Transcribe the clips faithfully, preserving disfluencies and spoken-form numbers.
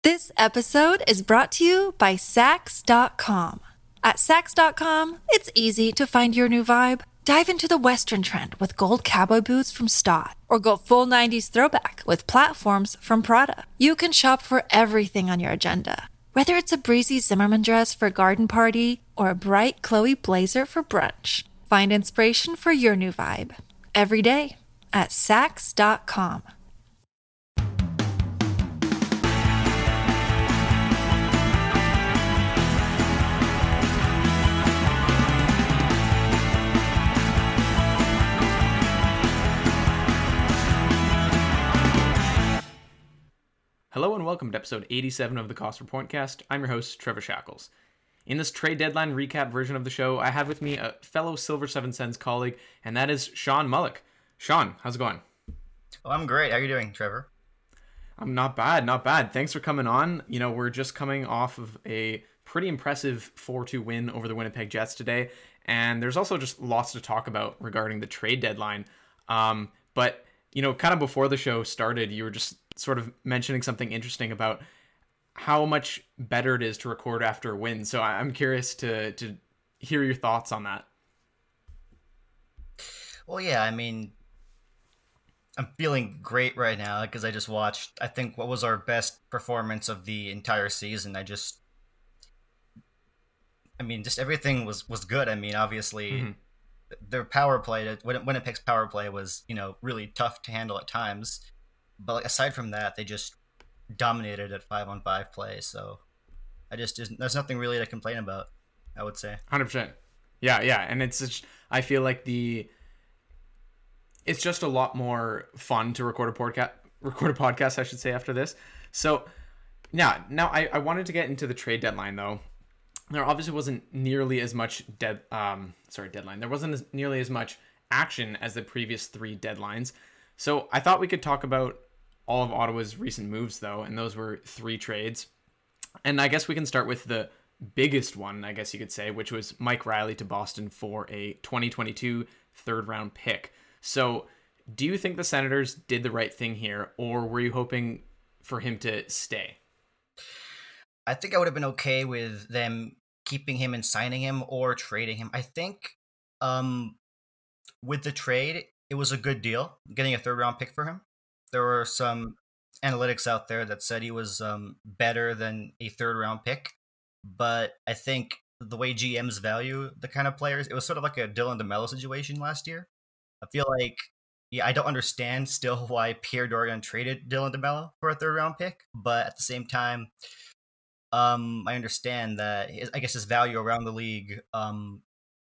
This episode is brought to you by Sax dot com. At Sax dot com, it's easy to find your new vibe. Dive into the Western trend with gold cowboy boots from Stott, or go full nineties throwback with platforms from Prada. You can shop for everything on your agenda, whether it's a breezy Zimmermann dress for a garden party or a bright Chloe blazer for brunch. Find inspiration for your new vibe every day at Sax dot com. Hello and welcome to episode eighty-seven of the Cost Reportcast. I'm your host, Trevor Shackles. In this trade deadline recap version of the show, I have with me a fellow Silver Seven Cents colleague, and that is Sean Mullock. Sean, how's it going? Oh, I'm great. How are you doing, Trevor? I'm not bad, not bad. Thanks for coming on. You know, we're just coming off of a pretty impressive four two win over the Winnipeg Jets today, and there's also just lots to talk about regarding the trade deadline. Um, but, you know, kind of before the show started, you were just sort of mentioning something interesting about how much better it is to record after a win. So I'm curious to to hear your thoughts on that. Well, yeah, I mean, I'm feeling great right now because I just watched, I think, what was our best performance of the entire season. I just, I mean, just everything was, was good. I mean, obviously, mm-hmm. their power play, Winnipeg's power play was, you know, really tough to handle at times. But like, aside from that, they just dominated at five on five play. So I just, just there's nothing really to complain about, I would say. one hundred percent. Yeah, yeah. And it's just, I feel like the it's just a lot more fun to record a podcast, record a podcast, I should say, after this. So yeah, now I, I wanted to get into the trade deadline though. There obviously wasn't nearly as much dead, um, sorry, deadline. There wasn't as, nearly as much action as the previous three deadlines. So I thought we could talk about all of Ottawa's recent moves, though, and those were three trades. And I guess we can start with the biggest one, I guess you could say, which was Mike Reilly to Boston for a twenty twenty-two third-round pick. So do you think the Senators did the right thing here, or were you hoping for him to stay? I think I would have been okay with them keeping him and signing him or trading him. I think um, with the trade, it was a good deal, getting a third-round pick for him. There were some analytics out there that said he was um, better than a third-round pick, but I think the way G Ms value the kind of players, it was sort of like a Dylan DeMello situation last year. I feel like, yeah, I don't understand still why Pierre Dorion traded Dylan DeMello for a third-round pick, but at the same time, um, I understand that his, I guess his value around the league um,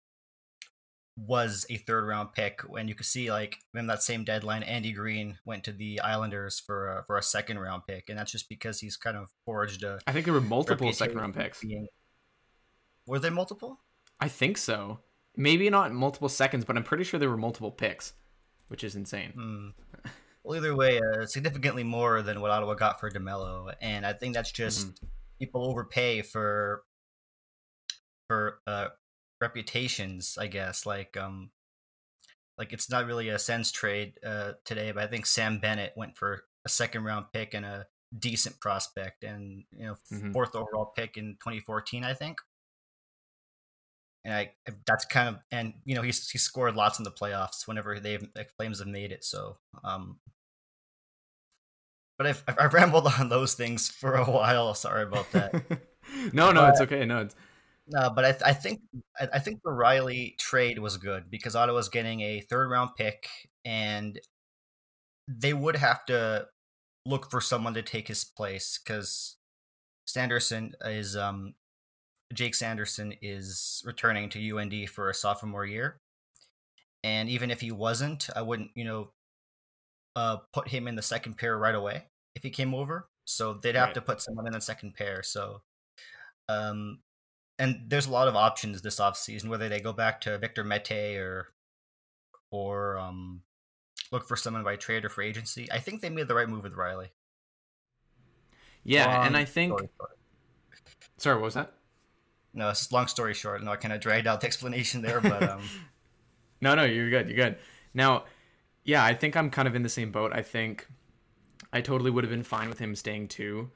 was a third round pick when you could see, like, in that same deadline, Andy Green went to the Islanders for a, for a second round pick, and that's just because he's kind of forged a I think there were multiple second round picks. Being... Were there multiple? I think so. Maybe not multiple seconds, but I'm pretty sure there were multiple picks, which is insane. Hmm. Well, either way, uh, significantly more than what Ottawa got for DeMello, and I think that's just mm-hmm. people overpay for for uh reputations, I guess. Like um like it's not really a sense trade uh today, but I think Sam Bennett went for a second round pick and a decent prospect, and you know mm-hmm. fourth overall pick in twenty fourteen, I think. And I that's kind of, and you know he's he scored lots in the playoffs whenever they've like, Flames have made it. So um but I've I've rambled on those things for a while. Sorry about that. no, no, but, it's okay. No, it's No, but I, th- I think I, I think the Reilly trade was good because Ottawa's getting a third round pick, and they would have to look for someone to take his place because Sanderson is um Jake Sanderson is returning to U N D for a sophomore year, and even if he wasn't, I wouldn't you know uh put him in the second pair right away if he came over. So they'd have right. to put someone in the second pair. So um. And there's a lot of options this offseason, whether they go back to Victor Mete or or um, look for someone by trade or free agency. I think they made the right move with Reilly. Yeah, long and I think... Sorry, what was that? No, it's just long story short. No, I kind of dragged out the explanation there, but... Um... no, no, you're good, you're good. Now, yeah, I think I'm kind of in the same boat. I think I totally would have been fine with him staying too.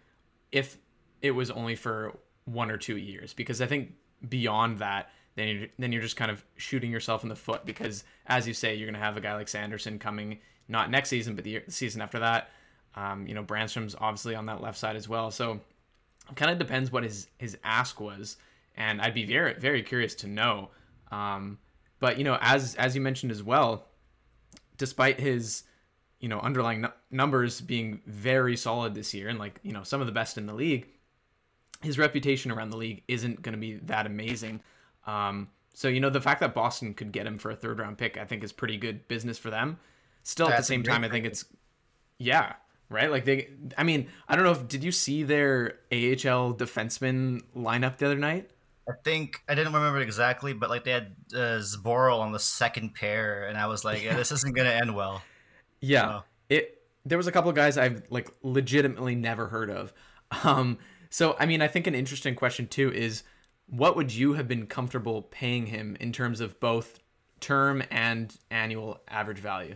if it was only for one or two years, because I think beyond that, then you're, then you're just kind of shooting yourself in the foot, because as you say, you're going to have a guy like Sanderson coming not next season, but the, year, the season after that. Um, you know, Brandstrom's obviously on that left side as well. So it kind of depends what his, his ask was. And I'd be very, very curious to know. Um, but, you know, as, as you mentioned as well, despite his, you know, underlying n- numbers being very solid this year and like, you know, some of the best in the league, his reputation around the league isn't going to be that amazing. Um, so, you know, the fact that Boston could get him for a third round pick, I think is pretty good business for them. Still, at That's the same time, I think thing. it's, yeah, right. Like they, I mean, I don't know if, did you see their A H L defenseman lineup the other night? I think I didn't remember it exactly, but like they had uh, Zboril on the second pair, and I was like, yeah, this isn't gonna end well. Yeah, Oh. it. There was a couple of guys I've like legitimately never heard of. Um, so I mean, I think an interesting question too is, what would you have been comfortable paying him in terms of both term and annual average value?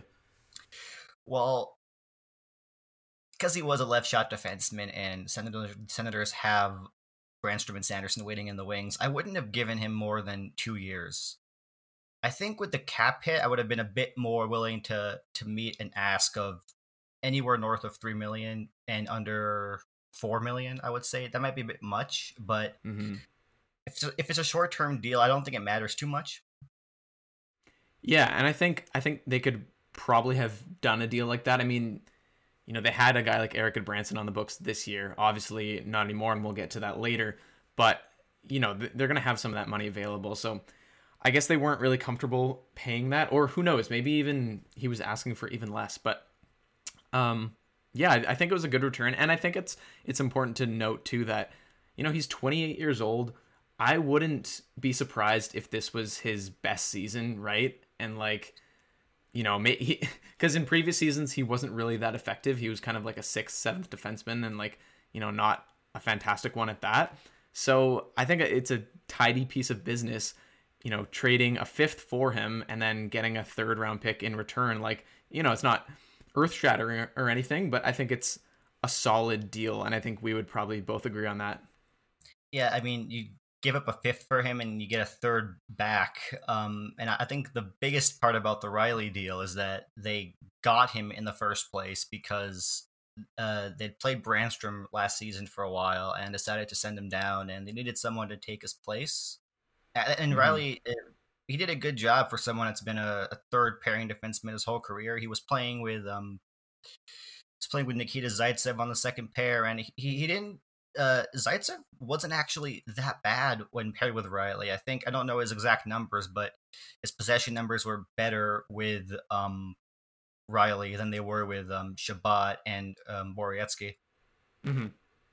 Well, because he was a left shot defenseman, and Senators, Senators have Brandstrom and Sanderson waiting in the wings, I wouldn't have given him more than two years. I think with the cap hit, I would have been a bit more willing to to meet an ask of anywhere north of three million and under four million. I would say that might be a bit much, but Mm-hmm. if it's a, if it's a short term deal, I don't think it matters too much. Yeah, and I think I think they could probably have done a deal like that. I mean, you know, they had a guy like Eric Branson on the books this year. Obviously, not anymore, and we'll get to that later. But you know, they're going to have some of that money available. So I guess they weren't really comfortable paying that, or who knows? Maybe even he was asking for even less. But um, yeah, I, I think it was a good return, and I think it's it's important to note too that you know he's twenty-eight years old. I wouldn't be surprised if this was his best season, right? And like, you know, because in previous seasons he wasn't really that effective. He was kind of like a sixth, seventh defenseman, and like, you know, not a fantastic one at that. So I think it's a tidy piece of business, you know, trading a fifth for him and then getting a third round pick in return. Like, you know, it's not earth shattering or anything, but I think it's a solid deal, and I think we would probably both agree on that. Yeah, I mean, you give up a fifth for him and you get a third back. Um, and I think the biggest part about the Riley deal is that they got him in the first place because uh, they'd played Brandstrom last season for a while and decided to send him down, and they needed someone to take his place. And, and Mhm. Riley, uh, he did a good job for someone that's been a, a third pairing defenseman his whole career. He was playing with um, he was playing with Nikita Zaitsev on the second pair, and he, he didn't. Uh, Zaitsev wasn't actually that bad when paired with Riley. I think I don't know his exact numbers, but his possession numbers were better with um, Riley than they were with um, Shabbat and um, Borowiecki. Mm-hmm.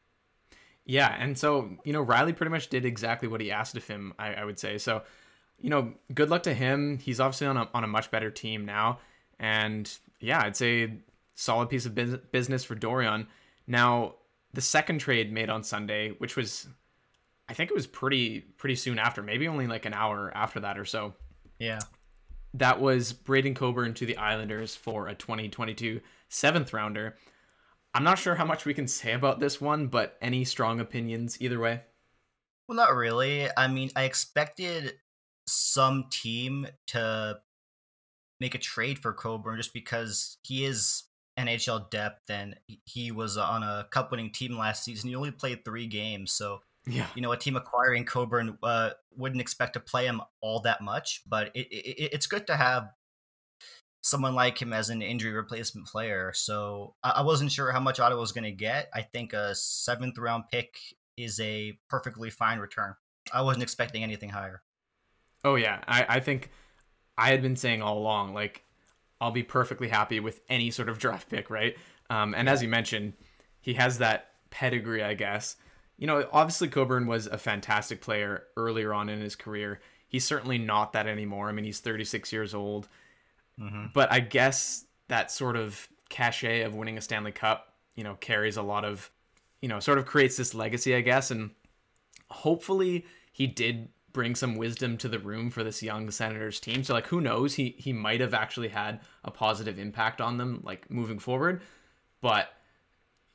Yeah, and so, you know, Riley pretty much did exactly what he asked of him, I, I would say. So, you know, good luck to him. He's obviously on a, on a much better team now. And yeah, I'd say solid piece of bus- business for Dorion. Now, the second trade made on Sunday, which was, I think it was pretty pretty soon after, maybe only like an hour after that or so. Yeah. That was Braden Coburn to the Islanders for a twenty twenty-two seventh rounder. I'm not sure how much we can say about this one, but any strong opinions either way? Well, not really. I mean, I expected some team to make a trade for Coburn just because he is N H L depth and he was on a cup winning team last season. He only played three games. So, Yeah. you know, a team acquiring Coburn uh, wouldn't expect to play him all that much, but it, it, it's good to have someone like him as an injury replacement player. So I, I wasn't sure how much Ottawa was going to get. I think a seventh round pick is a perfectly fine return. I wasn't expecting anything higher. Oh, yeah. I, I think I had been saying all along, like, I'll be perfectly happy with any sort of draft pick, right? Um, and as you mentioned, he has that pedigree, I guess. You know, obviously Coburn was a fantastic player earlier on in his career. He's certainly not that anymore. I mean, he's thirty-six years old. Mm-hmm. But I guess that sort of cachet of winning a Stanley Cup, you know, carries a lot of, you know, sort of creates this legacy, I guess. And hopefully he did bring some wisdom to the room for this young Senators team. So like, who knows, he, he might have actually had a positive impact on them, like moving forward. But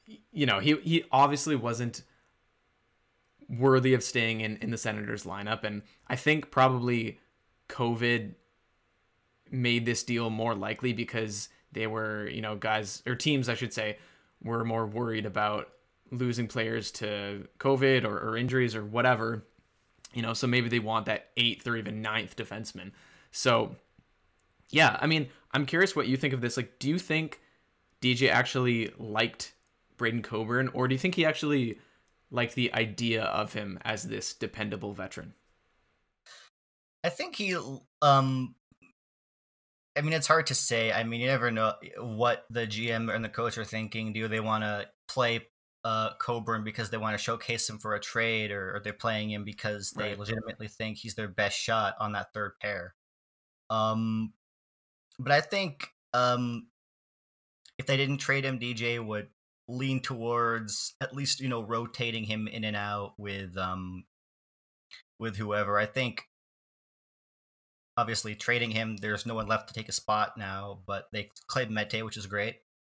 you know, he he obviously wasn't worthy of staying in, in the Senators lineup. And I think probably COVID made this deal more likely because they were, you know, guys or teams, I should say, were more worried about losing players to COVID or, or injuries or whatever, you know, so maybe they want that eighth or even ninth defenseman. So yeah, I mean, I'm curious what you think of this. Like, do you think D J actually liked Braden Coburn, or do you think he actually liked the idea of him as this dependable veteran? I think he, um, I mean, it's hard to say. I mean, you never know what the G M and the coach are thinking. Do they want to play uh, Coburn because they want to showcase him for a trade, or are they playing him because they Right. legitimately think he's their best shot on that third pair? Um, but I think um, if they didn't trade him, D J would lean towards at least, you know, rotating him in and out with um, with whoever. I think obviously trading him, there's no one left to take a spot now, but they claimed Mete, which is great.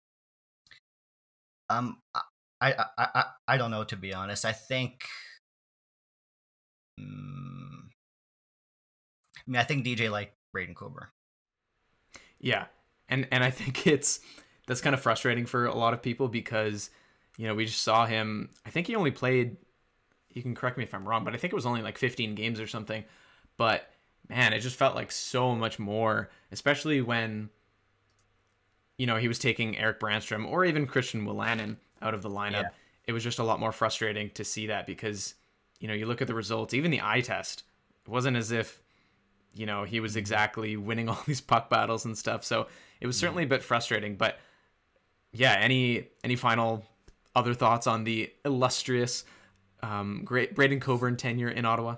Um, I I I, I don't know, to be honest. I think, um, I mean, I think D J liked Braden Coburn. Yeah, and and I think it's that's kind of frustrating for a lot of people because, you know, we just saw him. I think he only played. You can correct me if I'm wrong, but I think it was only like fifteen games or something. But man, it just felt like so much more, especially when, you know, he was taking Eric Brandstrom or even Christian Wolanin out of the lineup. Yeah. It was just a lot more frustrating to see that because, you know, you look at the results, even the eye test, it wasn't as if, you know, he was exactly winning all these puck battles and stuff. So it was certainly a bit frustrating. But yeah, any any final other thoughts on the illustrious um, great Braden Coburn tenure in Ottawa?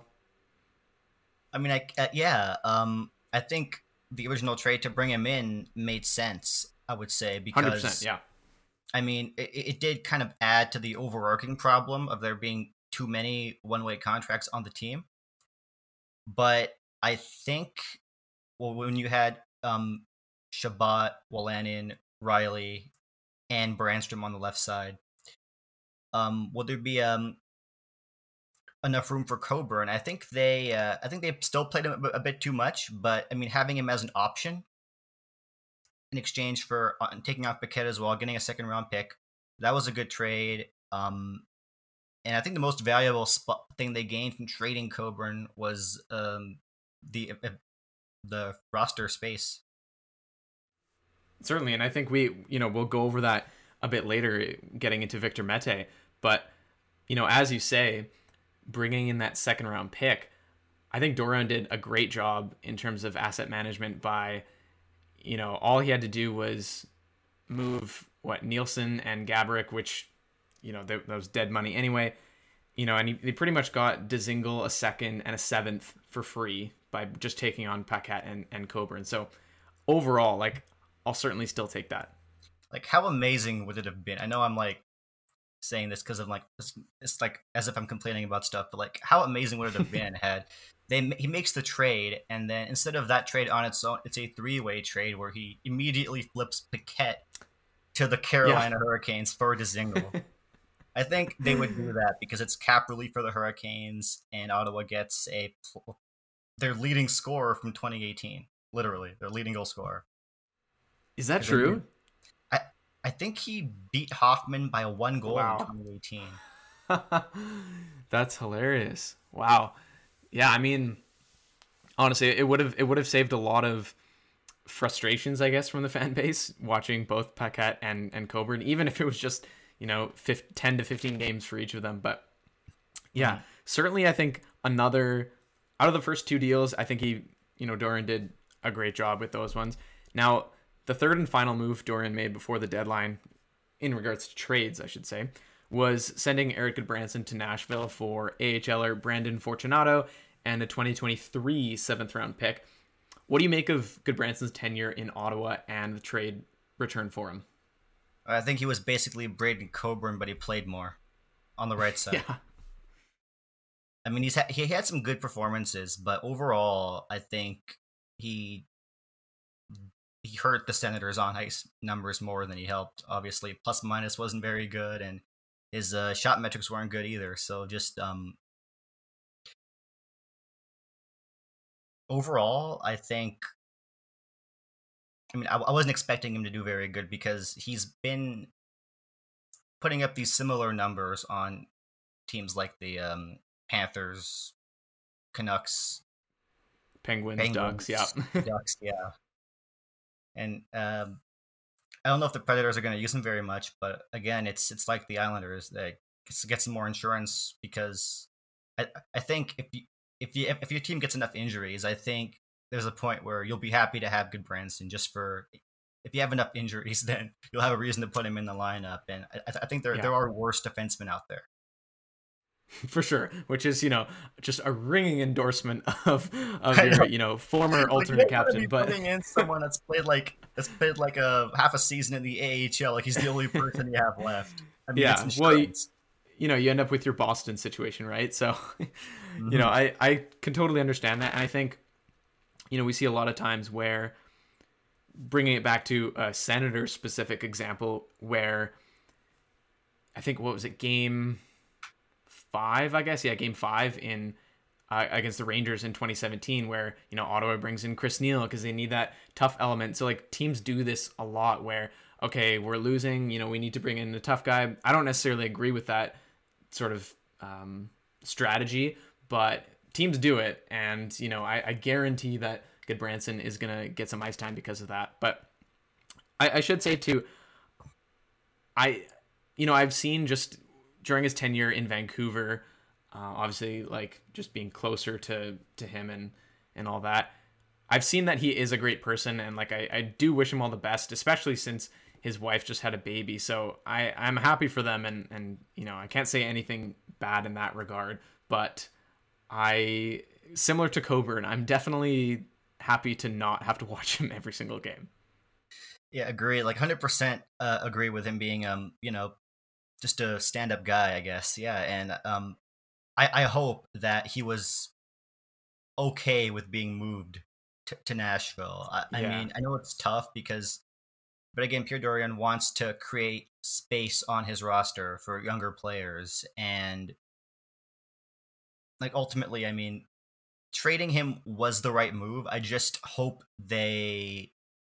I mean, I uh, yeah, um, I think the original trade to bring him in made sense. I would say one because hundred percent, yeah. I mean, it, it did kind of add to the overarching problem of there being too many one-way contracts on the team. But I think, well, when you had um, Shabbat, Wolanin, Riley, and Brandstrom on the left side, um, will there be um, enough room for Coburn? I think they, uh, I think they still played him a, a bit too much. But I mean, having him as an option in exchange for uh, taking off Paquette as well, getting a second round pick, that was a good trade. Um, and I think the most valuable spot, thing they gained from trading Coburn was um, the uh, the roster space. Certainly, and I think we, you know, we'll go over that a bit later, getting into Victor Mete. But, you know, as you say, bringing in that second round pick, I think Dorion did a great job in terms of asset management by, you know, all he had to do was move what Nielsen and Gaborik, which, you know, that, that was dead money anyway. You know, and he, he pretty much got Dzingel a second and a seventh for free by just taking on Paquette and, and Coburn. So overall, like, I'll certainly still take that. Like, how amazing would it have been? I know I'm like saying this because I'm like it's, it's like as if I'm complaining about stuff, but like, how amazing would it have been had they he makes the trade, and then instead of that trade on its own, it's a three way trade where he immediately flips Paquette to the Carolina yeah. Hurricanes for Dzingel. I think they would do that because it's cap relief for the Hurricanes, and Ottawa gets a their leading scorer from twenty eighteen. Literally, their leading goal scorer. Is that true? I I think he beat Hoffman by one goal wow. in twenty eighteen. That's hilarious. Wow. Yeah, I mean, honestly, it would have it would have saved a lot of frustrations, I guess, from the fan base watching both Paquette and and Coburn, even if it was just, you know, ten to fifteen games for each of them. But yeah, mm. certainly I think another out of the first two deals, I think he, you know, Dorion did a great job with those ones. Now, the third and final move Dorion made before the deadline, in regards to trades, I should say, was sending Eric Goodbranson to Nashville for AHLer Brandon Fortunato and a twenty twenty-three seventh round pick. What do you make of Goodbranson's tenure in Ottawa and the trade return for him? I think he was basically Braden Coburn, but he played more on the right side. Yeah. I mean, he's ha- he had some good performances, but overall, I think he he hurt the Senators on ice numbers more than he helped. Obviously, plus minus wasn't very good, and his uh, shot metrics weren't good either. So just um, overall, I think. I mean, I, I wasn't expecting him to do very good because he's been putting up these similar numbers on teams like the um, Panthers, Canucks, Penguins, Penguins, Ducks, yeah. Ducks, yeah. And um, I don't know if the Predators are going to use him very much, but again, it's it's like the Islanders that get some more insurance because I I think if you if you if your team gets enough injuries, I think there's a point where you'll be happy to have Goodbranson just for if you have enough injuries, then you'll have a reason to put him in the lineup. And I, I think there Yeah. there are worse defensemen out there. For sure, which is, you know, just a ringing endorsement of of your, you know, former Like, alternate you gotta captain. be But putting in someone that's played like that's played like a half a season in the A H L, like he's the only person you have left. I mean, yeah, it's well, you, insurance. you know, you end up with your Boston situation, right? So, Mm-hmm. you know, I I can totally understand that, and I think, you know, we see a lot of times where, bringing it back to a Senator specific example, where I think what was it, game five, I guess, yeah, game five in uh, against the Rangers in twenty seventeen, where, you know, Ottawa brings in Chris Neal because they need that tough element. So like teams do this a lot where, okay, we're losing, you know, we need to bring in a tough guy. I don't necessarily agree with that sort of um, strategy, but teams do it, and you know, I, I guarantee that Goodbranson is gonna get some ice time because of that. But I, I should say too, I, you know, I've seen just during his tenure in Vancouver, uh, obviously like just being closer to to him and and all that, I've seen that he is a great person, and like I, I do wish him all the best, especially since his wife just had a baby. So I I'm happy for them, and and you know, I can't say anything bad in that regard. But I, similar to Coburn, I'm definitely happy to not have to watch him every single game. Yeah, agree. Like one hundred percent uh, agree with him being, um, you know, just a stand-up guy, I guess. Yeah, and um, I, I hope that he was okay with being moved to, to Nashville. I, I Yeah. mean, I know it's tough because, but again, Pierre Dorion wants to create space on his roster for younger players, and like ultimately, I mean, trading him was the right move. I just hope they.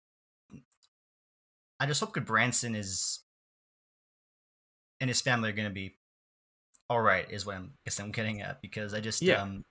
I just hope Goodbranson is and his family are going to be all right. Is what I'm guess I'm getting at, because I just Yeah. um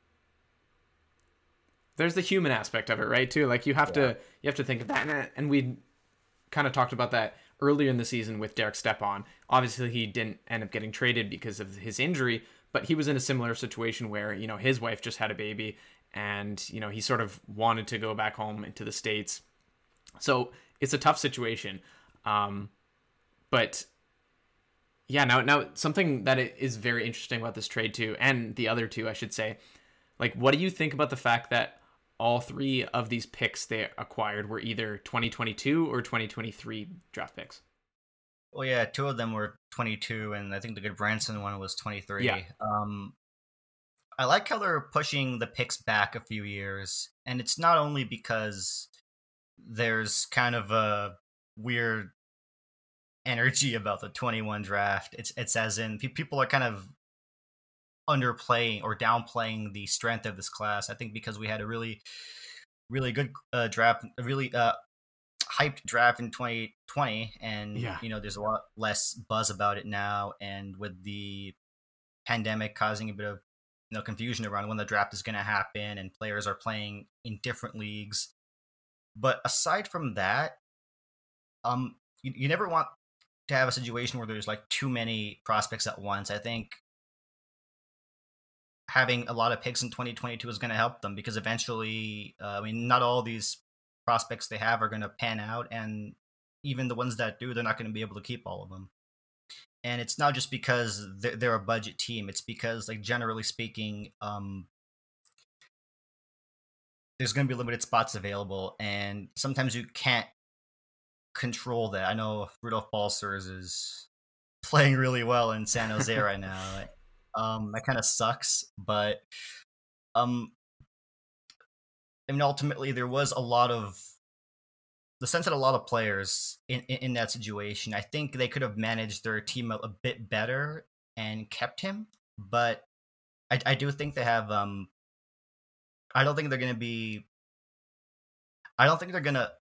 There's the human aspect of it, right? Too, like you have Yeah. to you have to think of that, and, and we kind of talked about that earlier in the season with Derek Stepan. Obviously, he didn't end up getting traded because of his injury, but he was in a similar situation where, you know, his wife just had a baby, and you know, he sort of wanted to go back home into the States. So it's a tough situation, um, but yeah, now now something that is very interesting about this trade too, and the other two, I should say. Like, what do you think about the fact that all three of these picks they acquired were either twenty twenty-two or twenty twenty-three draft picks? well, yeah, two of them were twenty-two, and I think the Goodbranson one was twenty-three. Yeah. Um, I like how they're pushing the picks back a few years, and it's not only because there's kind of a weird energy about the twenty-one draft. It's it's as in pe- people are kind of underplaying or downplaying the strength of this class. I think because we had a really, really good uh, draft, a really uh, hyped draft in twenty twenty, and Yeah. you know, there's a lot less buzz about it now, and with the pandemic causing a bit of, you know, confusion around when the draft is going to happen, and players are playing in different leagues. But aside from that, um, you, you never want to have a situation where there's like too many prospects at once. I think having a lot of picks in twenty twenty-two is going to help them, because eventually, uh, I mean, not all these prospects they have are going to pan out, and even the ones that do, they're not going to be able to keep all of them. And it's not just because they're, they're a budget team; it's because, like, generally speaking, um, there's going to be limited spots available, and sometimes you can't control that. I know Rudolph Balcers is playing really well in San Jose right now. Um, that kind of sucks, but um, I mean, ultimately, there was a lot of the sense that a lot of players in, in, in that situation, I think they could have managed their team a, a bit better and kept him. But I, I do think they have. Um, I don't think they're going to be. I don't think they're going to.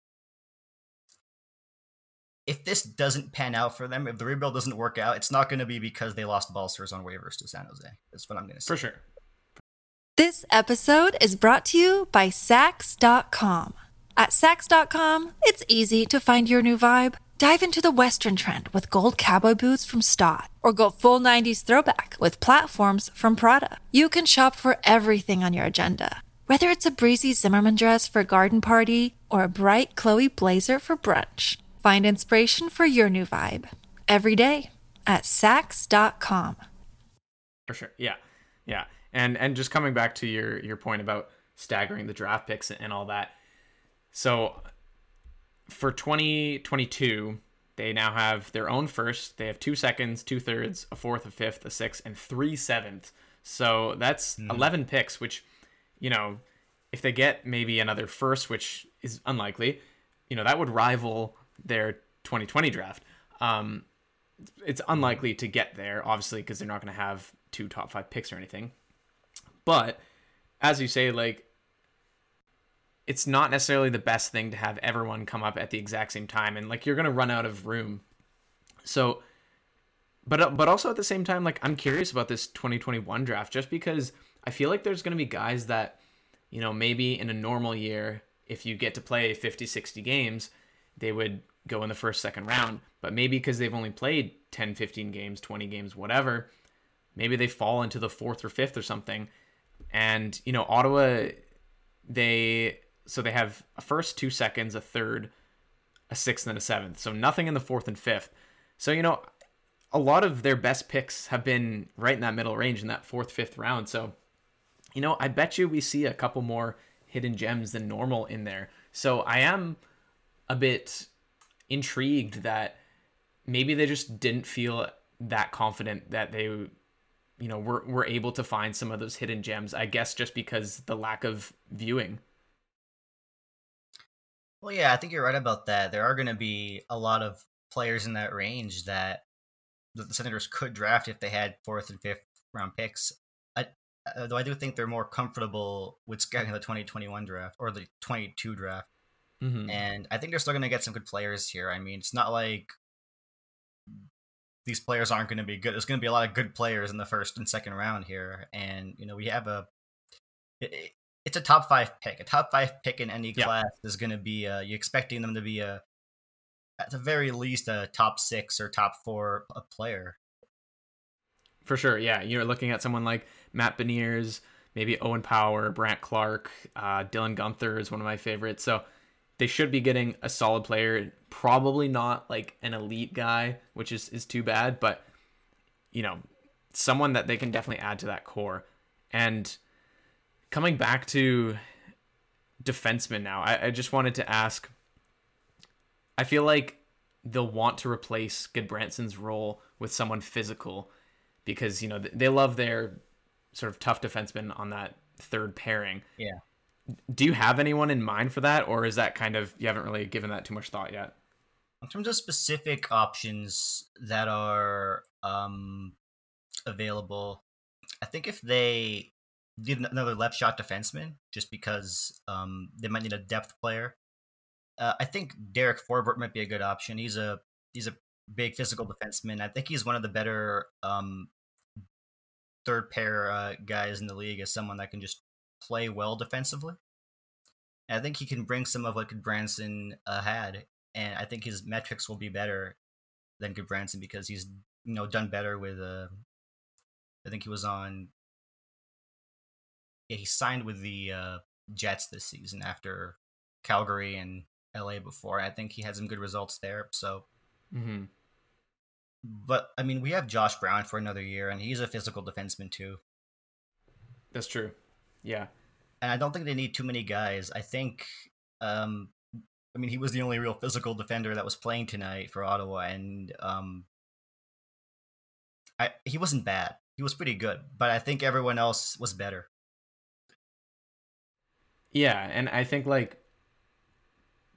If this doesn't pan out for them, if the rebuild doesn't work out, it's not going to be because they lost Balsers on waivers to San Jose. That's what I'm going to say. For sure. This episode is brought to you by Sax dot com. At Sax dot com, it's easy to find your new vibe. Dive into the Western trend with gold cowboy boots from Stott, or go full nineties throwback with platforms from Prada. You can shop for everything on your agenda, whether it's a breezy Zimmermann dress for a garden party or a bright Chloe blazer for brunch. Find inspiration for your new vibe every day at Sax dot com. For sure. Yeah. Yeah. And and just coming back to your your point about staggering the draft picks and all that. So for twenty twenty-two, they now have their own first. They have two seconds, two thirds, a fourth, a fifth, a sixth, and three sevenths. So that's mm. eleven picks, which, you know, if they get maybe another first, which is unlikely, you know, that would rival their twenty twenty draft. Um, it's unlikely to get there, obviously, because they're not going to have two top five picks or anything. But as you say, like, it's not necessarily the best thing to have everyone come up at the exact same time, and like you're going to run out of room. So, but but also at the same time, like, I'm curious about this twenty twenty-one draft, just because I feel like there's going to be guys that, you know, maybe in a normal year, if you get to play fifty, sixty games, they would go in the first, second round. But maybe because they've only played ten, fifteen games, twenty games, whatever, maybe they fall into the fourth or fifth or something. And, you know, Ottawa, they, so they have a first, two seconds, a third, a sixth, and a seventh. So nothing in the fourth and fifth. So, you know, a lot of their best picks have been right in that middle range in that fourth, fifth round. So, you know, I bet you we see a couple more hidden gems than normal in there. So I am a bit intrigued that maybe they just didn't feel that confident that they, you know, were, were able to find some of those hidden gems, I guess, just because the lack of viewing. Well, yeah, I think you're right about that. There are going to be a lot of players in that range that the Senators could draft if they had fourth and fifth round picks. I, though I do think they're more comfortable with scouting the twenty twenty-one draft or the twenty-two draft. Mm-hmm. And I think they're still going to get some good players here. I mean, it's not like these players aren't going to be good. There's going to be a lot of good players in the first and second round here. And, you know, we have a... It, it's a top five pick. A top five pick in any yeah. class is going to be... Uh, you're expecting them to be, a, at the very least, a top six or top four a player. For sure, yeah. You're looking at someone like Matt Beniers, maybe Owen Power, Brandt Clark, uh, Dylan Gunther is one of my favorites. So they should be getting a solid player, probably not like an elite guy, which is, is too bad, but, you know, someone that they can definitely add to that core. And coming back to defensemen now, I, I just wanted to ask, I feel like they'll want to replace Goodbranson's role with someone physical because, you know, they love their sort of tough defenseman on that third pairing. Yeah. Do you have anyone in mind for that, or is that kind of, you haven't really given that too much thought yet? In terms of specific options that are um, available, I think if they did another left shot defenseman, just because um, they might need a depth player, uh, I think Derek Forbort might be a good option. He's a he's a big physical defenseman. I think he's one of the better um, third pair uh, guys in the league as someone that can just play well defensively. And I think he can bring some of what Goodbranson uh, had, and I think his metrics will be better than Goodbranson because he's, you know, done better with. Uh, I think he was on. Yeah, he signed with the uh, Jets this season after Calgary and L A before. I think he had some good results there. So, mm-hmm. But I mean, we have Josh Brown for another year, and he's a physical defenseman too. That's true. Yeah. And I don't think they need too many guys. I think, um, I mean, he was the only real physical defender that was playing tonight for Ottawa, and um, I he wasn't bad. He was pretty good, but I think everyone else was better. Yeah, and I think, like,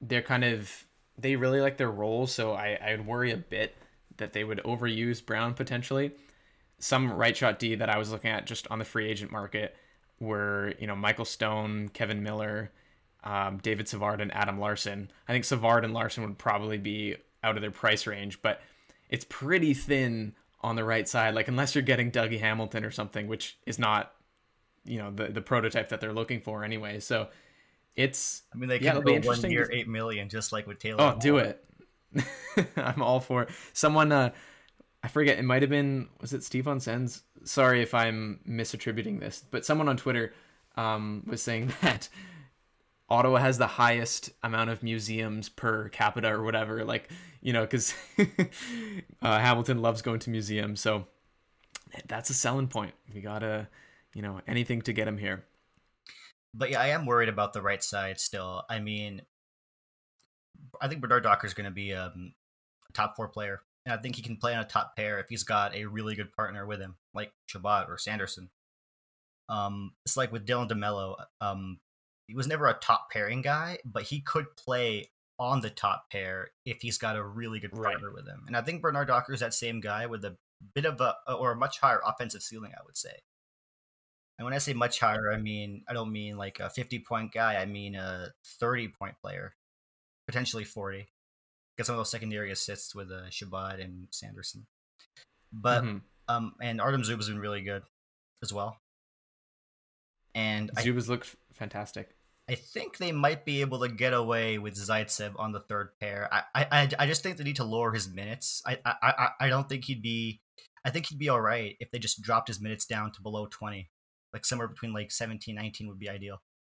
they're kind of they really like their roles, so I I would worry a bit that they would overuse Brown potentially. Some right shot D that I was looking at just on the free agent market were, you know, Michael Stone, Kevin Miller, um, David Savard, and Adam Larson. I think Savard and Larson would probably be out of their price range, but it's pretty thin on the right side. Like, unless you're getting Dougie Hamilton or something, which is not, you know, the, the prototype that they're looking for anyway. So it's, I mean, they yeah, can it'll be go one interesting year, to- eight million, just like with Taylor. Oh, Hall. do it. I'm all for it. Someone, uh, I forget, it might have been, was it Steve on Sens? Sorry if I'm misattributing this, but someone on Twitter um, was saying that Ottawa has the highest amount of museums per capita or whatever. Like, you know, because uh, Hamilton loves going to museums. So that's a selling point. We got to, you know, anything to get him here. But yeah, I am worried about the right side still. I mean, I think Bernard Docker is going to be um, a top four player. And I think he can play on a top pair if he's got a really good partner with him, like Chabot or Sanderson. Um, it's like with Dylan DeMello. Um, he was never a top pairing guy, but he could play on the top pair if he's got a really good partner Right. with him. And I think Bernard Docker is that same guy with a bit of a, or a much higher offensive ceiling, I would say. And when I say much higher, I mean, I don't mean like a fifty point guy. I mean a thirty point player, potentially forty. Get some of those secondary assists with uh, Chabot and Sanderson. But, Mhm. um, and Artem Zub's been really good as well. And I, Zubas looked fantastic. I think they might be able to get away with Zaitsev on the third pair. I, I, I just think they need to lower his minutes. I, I, I, I don't think he'd be, I think he'd be all right if they just dropped his minutes down to below twenty. Like somewhere between like seventeen, nineteen would be ideal.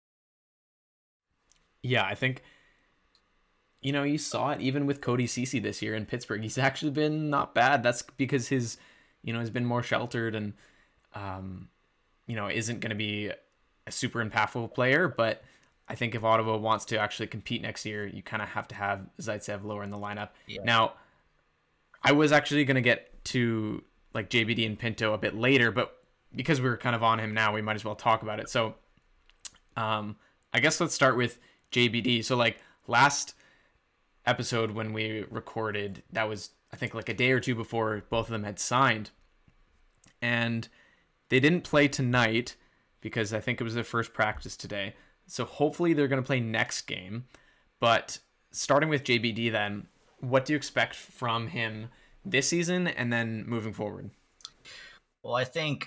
Yeah, I think, you know, you saw it even with Cody Ceci this year in Pittsburgh. He's actually been not bad. That's because his, you know, has been more sheltered and, um, you know, isn't going to be a super impactful player. But I think if Ottawa wants to actually compete next year, you kind of have to have Zaitsev lower in the lineup. Yeah. Now, I was actually going to get to like J B D and Pinto a bit later, but because we're kind of on him now, we might as well talk about it. So, um, I guess let's start with J B D. So, like last episode when we recorded, that was I think like a day or two before both of them had signed, and they didn't play tonight because I think it was their first practice today. So hopefully they're going to play next game. But starting with J B D, then what do you expect from him this season and then moving forward? Well, I think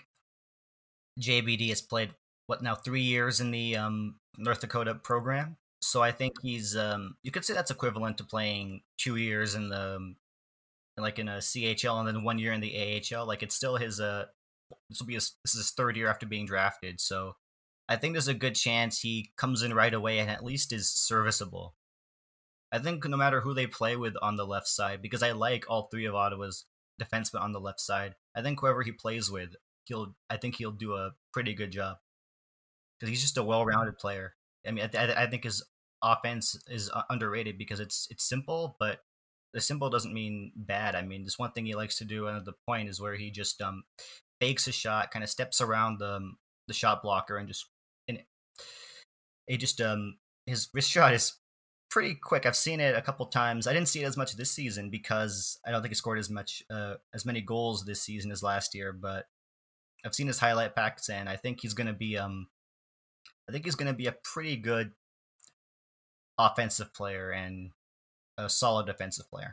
J B D has played what now three years in the um, North Dakota program, so I think he's um, you could say that's equivalent to playing two years in the um, like in a C H L and then one year in the A H L. Like it's still his uh this will be his this is his third year after being drafted, so I think there's a good chance he comes in right away and at least is serviceable. I think no matter who they play with on the left side, because I like all three of Ottawa's defensemen on the left side, I think whoever he plays with, he'll I think he'll do a pretty good job because he's just a well-rounded player. I mean, I, I think his offense is underrated because it's it's simple, but the simple doesn't mean bad. I mean, this one thing he likes to do at the point is where he just um fakes a shot, kind of steps around the um, the shot blocker, and just and it just um his wrist shot is pretty quick. I've seen it a couple times. I didn't see it as much this season because I don't think he scored as much uh, as many goals this season as last year, but I've seen his highlight packs, and I think he's going to be um I think he's going to be a pretty good offensive player and a solid defensive player.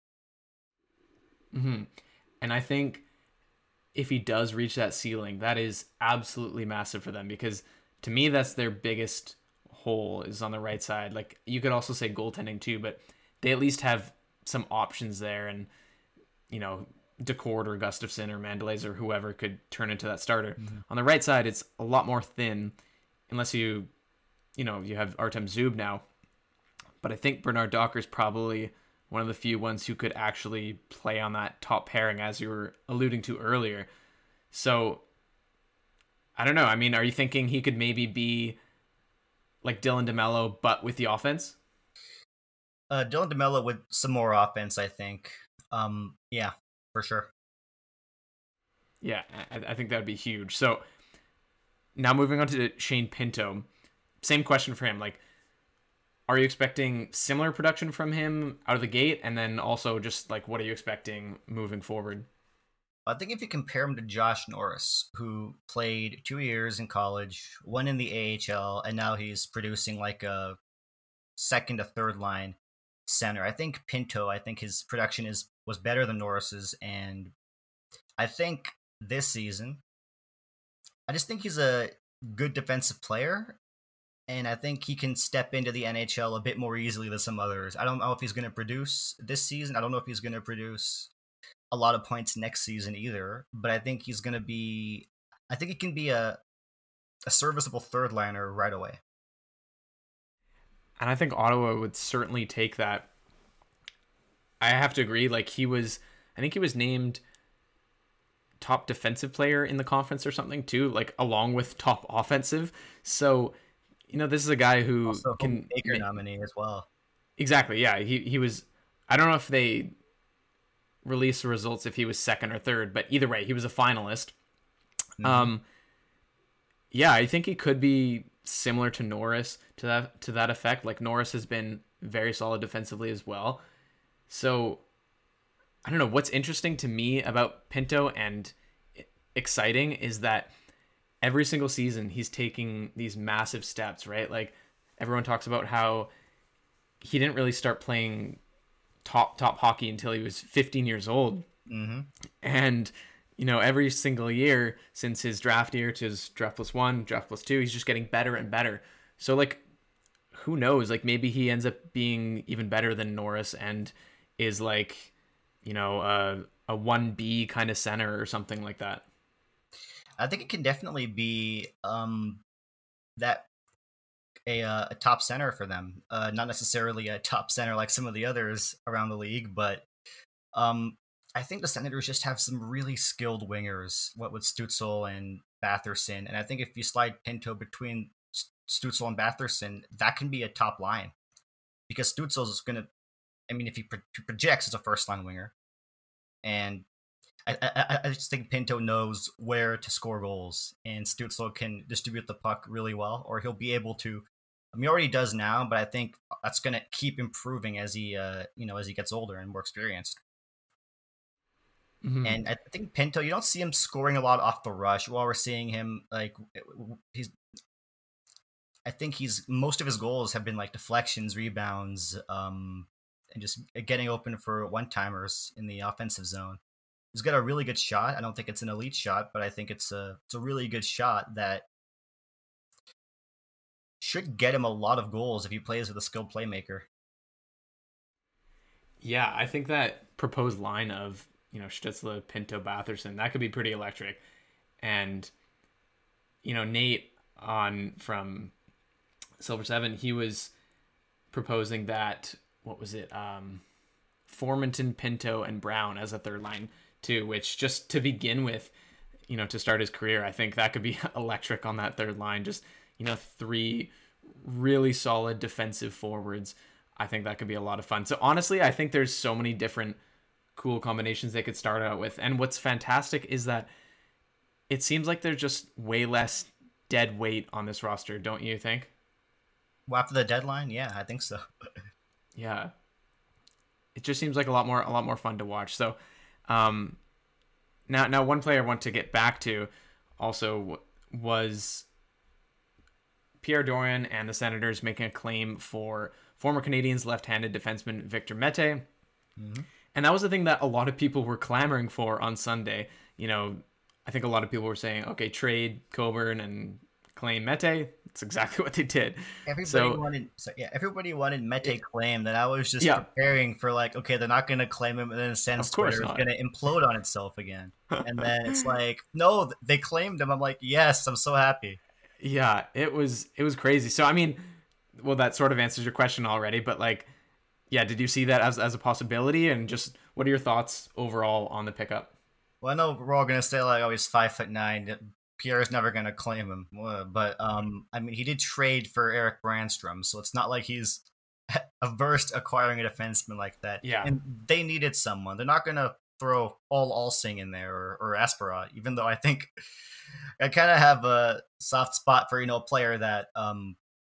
Mm-hmm. And I think if he does reach that ceiling, that is absolutely massive for them, because to me, that's their biggest hole is on the right side. Like you could also say goaltending too, but they at least have some options there. And, you know, Decord or Gustafson or Mandelays or whoever could turn into that starter. Mm-hmm. On the right side, it's a lot more thin unless you, you know, you have Artem Zub now. But I think Bernard Docker is probably one of the few ones who could actually play on that top pairing, as you were alluding to earlier. So, I don't know. I mean, are you thinking he could maybe be like Dylan DeMello, but with the offense? Uh, Dylan DeMello with some more offense, I think. Um, yeah, for sure. Yeah, I, I think that would be huge. So, now moving on to Shane Pinto. Same question for him. Like, are you expecting similar production from him out of the gate? And then also just like, what are you expecting moving forward? I think if you compare him to Josh Norris, who played two years in college, one in the A H L, and now he's producing like a second to third line center. I think Pinto, I think his production is was better than Norris's, and I think this season, I just think he's a good defensive player, and I think he can step into the N H L a bit more easily than some others. I don't know if he's going to produce this season. I don't know if he's going to produce a lot of points next season either, but I think he's going to be, I think he can be a, a serviceable third liner right away. And I think Ottawa would certainly take that. I have to agree. Like he was, I think he was named top defensive player in the conference or something too, like along with top offensive. So, you know, this is a guy who also can Baker nominee as well. Exactly. Yeah. He, he was, I don't know if they released the results if he was second or third, but either way, he was a finalist. Mm-hmm. Um, yeah, I think he could be similar to Norris to that, to that effect. Like Norris has been very solid defensively as well. So I don't know, what's interesting to me about Pinto and exciting is that every single season he's taking these massive steps, right? Like everyone talks about how he didn't really start playing top top hockey until he was fifteen years old. Mm-hmm. And you know, every single year since his draft year to his draft plus one, draft plus two, he's just getting better and better. So like, who knows? Like maybe he ends up being even better than Norris and is like, you know, uh, a one B kind of center or something like that. I think it can definitely be um, that a, uh, a top center for them. Uh, not necessarily a top center like some of the others around the league, but um, I think the Senators just have some really skilled wingers, what with Stützle and Batherson. And I think if you slide Pinto between Stützle and Batherson, that can be a top line. Because Stützle is going to, I mean, if he, pro- he projects as a first line winger, and I, I, I just think Pinto knows where to score goals, and Stützle can distribute the puck really well, or he'll be able to. I mean, he already does now, but I think that's going to keep improving as he, uh, you know, as he gets older and more experienced. Mm-hmm. And I think Pinto, you don't see him scoring a lot off the rush. While we're seeing him, like he's, I think he's most of his goals have been like deflections, rebounds, um, and just getting open for one timers in the offensive zone. He's got a really good shot. I don't think it's an elite shot, but I think it's a it's a really good shot that should get him a lot of goals if he plays with a skilled playmaker. Yeah, I think that proposed line of, you know, Stützle, Pinto, Batherson, that could be pretty electric. And, you know, Nate on from Silver Seven, he was proposing that, what was it? Um, Formenton, Pinto, and Brown as a third line too, which just to begin with, you know, to start his career, I think that could be electric on that third line. Just, you know, three really solid defensive forwards. I think that could be a lot of fun. So honestly, I think there's so many different cool combinations they could start out with. And what's fantastic is that it seems like there's just way less dead weight on this roster, don't you think? Well, after the deadline, yeah, I think so. Yeah. It just seems like a lot more a lot more fun to watch. So um now now one player I want to get back to also was Pierre Dorion and the Senators making a claim for former Canadiens left-handed defenseman Victor Mete. Mm-hmm. And that was the thing that a lot of people were clamoring for on Sunday. You know, I think a lot of people were saying, okay, trade Coburn and claim Mete. That's exactly what they did. Everybody so, wanted, so yeah, everybody wanted Mete it, claimed, and I was just yeah. preparing for like, okay, they're not going to claim him, and then Sens Twitter is going to implode on itself again. And then it's like, no, they claimed him. I'm like, yes, I'm so happy. Yeah, it was it was crazy. So I mean, well, that sort of answers your question already, but like, yeah, did you see that as as a possibility? And just what are your thoughts overall on the pickup? Well, I know we're all gonna say like, oh, he's five foot nine. Pierre's never gonna claim him, but um, I mean, he did trade for Erik Brannstrom, so it's not like he's averse to acquiring a defenseman like that. Yeah, and they needed someone. They're not gonna throw all Alsing in there or, or Asparot, even though I think I kind of have a soft spot for, you know, a player that um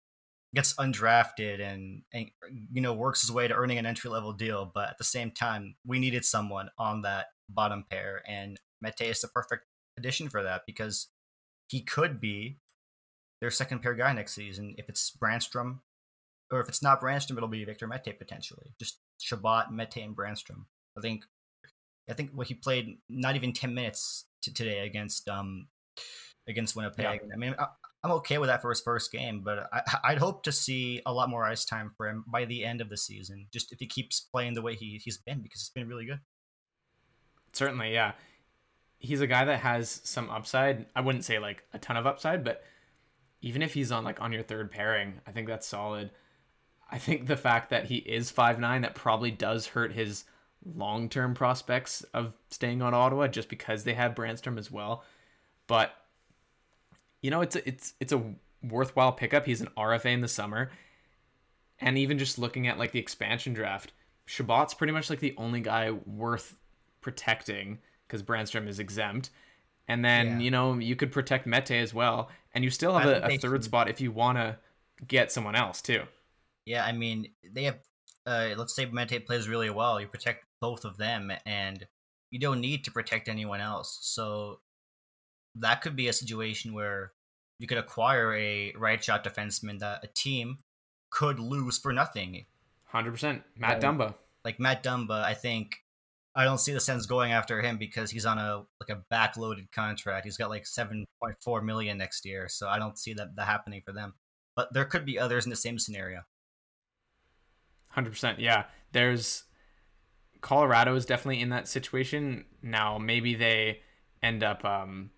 gets undrafted and, and you know works his way to earning an entry level deal, but at the same time, we needed someone on that bottom pair, and Mete is the perfect addition for that because he could be their second pair guy next season. If it's Brandstrom, or if it's not Brandstrom, it'll be Victor Mete potentially. Just Chabot, Mete, and Brandstrom. I think. I think what he played not even ten minutes to today against um against Winnipeg. Yeah. I mean, I, I'm okay with that for his first game, but I, I'd hope to see a lot more ice time for him by the end of the season. Just if he keeps playing the way he he's been, because it's been really good. Certainly, yeah. He's a guy that has some upside. I wouldn't say like a ton of upside, but even if he's on like on your third pairing, I think that's solid. I think the fact that he is five nine, that probably does hurt his long-term prospects of staying on Ottawa, just because they have Brandstrom as well. But you know, it's a, it's it's a worthwhile pickup. He's an R F A in the summer, and even just looking at like the expansion draft, Chabot's pretty much like the only guy worth protecting because Brandstrom is exempt. And then yeah. you know, you could protect Mete as well, and you still have a, a third spot if you want to get someone else too. Yeah, I mean, they have. Uh, let's say Mete plays really well. You protect both of them, and you don't need to protect anyone else. So that could be a situation where you could acquire a right shot defenseman that a team could lose for nothing. one hundred percent. Matt um, Dumba. Like Matt Dumba, I think I don't see the sense going after him because he's on a like a backloaded contract. He's got like seven point four million next year, so I don't see that, that happening for them. But there could be others in the same scenario. one hundred percent. Yeah. There's Colorado is definitely in that situation. Now, maybe they end up, um,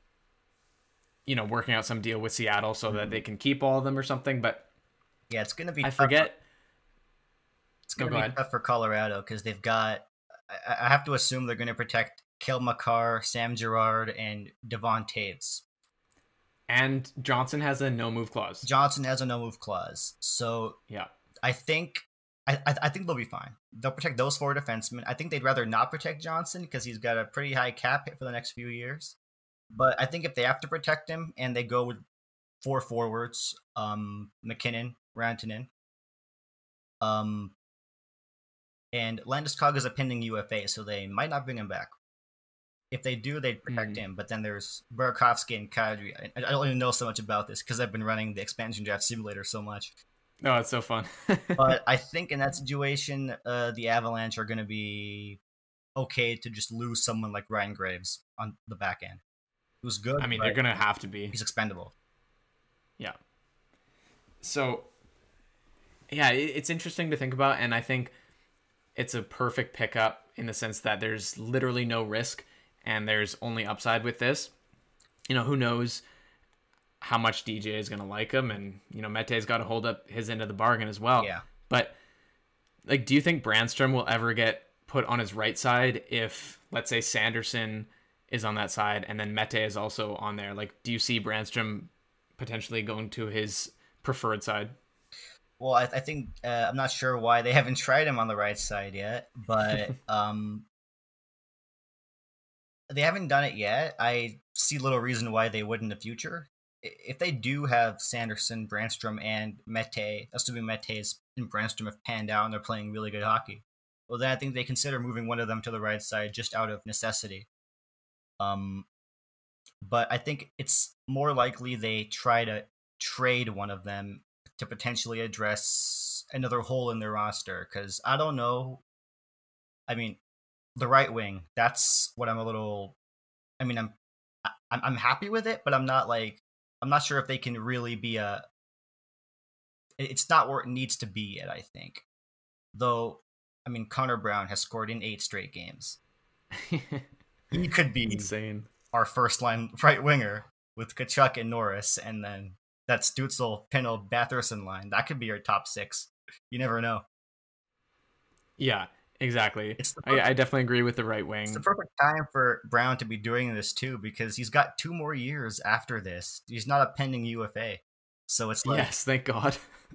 you know, working out some deal with Seattle so mm-hmm. that they can keep all of them or something. But yeah, it's going to be I tough forget. For, it's going to oh, be go tough for Colorado because they've got, I, I have to assume they're going to protect Cale Makar, Sam Girard, and Devon Taves. And Johnson has a no move clause. Johnson has a no move clause. So yeah, I think I, I think they'll be fine. They'll protect those four defensemen. I think they'd rather not protect Johnson because he's got a pretty high cap hit for the next few years. But I think if they have to protect him and they go with four forwards, um, McKinnon, Rantanen, um, and Landeskog is a pending U F A, so they might not bring him back. If they do, they'd protect mm. him. But then there's Burakovsky and Kadri. I, I don't even know so much about this because I've been running the expansion draft simulator so much. No, it's so fun. But I think in that situation, uh, the Avalanche are going to be okay to just lose someone like Ryan Graves on the back end, who's good. I mean, they're going to have to be. He's expendable. Yeah. So, yeah, it's interesting to think about, and I think it's a perfect pickup in the sense that there's literally no risk, and there's only upside with this. You know, who knows how much D J is going to like him, and you know Mete's got to hold up his end of the bargain as well. Yeah. But like, do you think Brandstrom will ever get put on his right side if, let's say, Sanderson is on that side and then Mete is also on there? Like, do you see Brandstrom potentially going to his preferred side? Well, I, I think uh, I'm not sure why they haven't tried him on the right side yet, but um, they haven't done it yet. I see little reason why they would in the future. If they do have Sanderson, Brandstrom, and Mete, assuming Mete's and Brandstrom have panned out and they're playing really good hockey, well, then I think they consider moving one of them to the right side just out of necessity. Um, but I think it's more likely they try to trade one of them to potentially address another hole in their roster. Because I don't know. I mean, the right wing, that's what I'm a little... I mean, I'm I'm, I'm happy with it, but I'm not like... I'm not sure if they can really be a... It's not where it needs to be yet, I think. Though, I mean, Connor Brown has scored in eight straight games. He could be insane. Our first line right winger with Tkachuk and Norris, and then that Stützle, Pinto, Batherson line. That could be our top six. You never know. Yeah, exactly. It's the perfect, I, I definitely agree with the right wing. It's the perfect time for Brown to be doing this too, because he's got two more years after this. He's not a pending U F A. So it's like... Yes, thank God.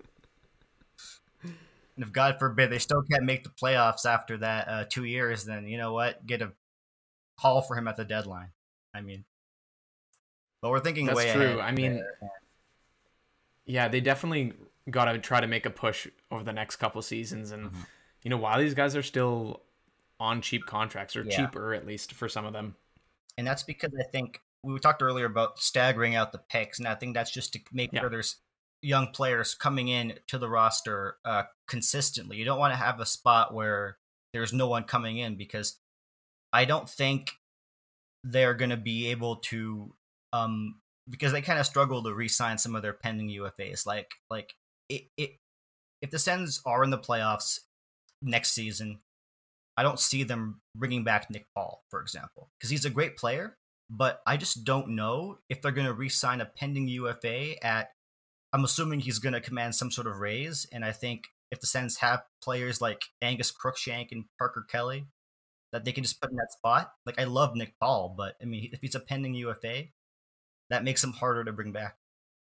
And if God forbid they still can't make the playoffs after that uh, two years, then you know what? Get a haul for him at the deadline. I mean, but we're thinking That's way true. ahead. I mean, there. yeah, they definitely got to try to make a push over the next couple seasons. And, Mhm. you know, while these guys are still on cheap contracts, or Yeah. cheaper at least for some of them. And that's because I think we talked earlier about staggering out the picks, and I think that's just to make Yeah. sure there's young players coming in to the roster uh, consistently. You don't want to have a spot where there's no one coming in, because I don't think they're going to be able to, um, because they kind of struggle to re-sign some of their pending U F As. Like, like it, it, if the Sens are in the playoffs next season, I don't see them bringing back Nick Paul, for example, because he's a great player, but I just don't know if they're going to re-sign a pending U F A at, I'm assuming he's going to command some sort of raise. And I think if the Sens have players like Angus Crookshank and Parker Kelly that they can just put in that spot, like, I love Nick Paul, but I mean, if he's a pending U F A, that makes him harder to bring back.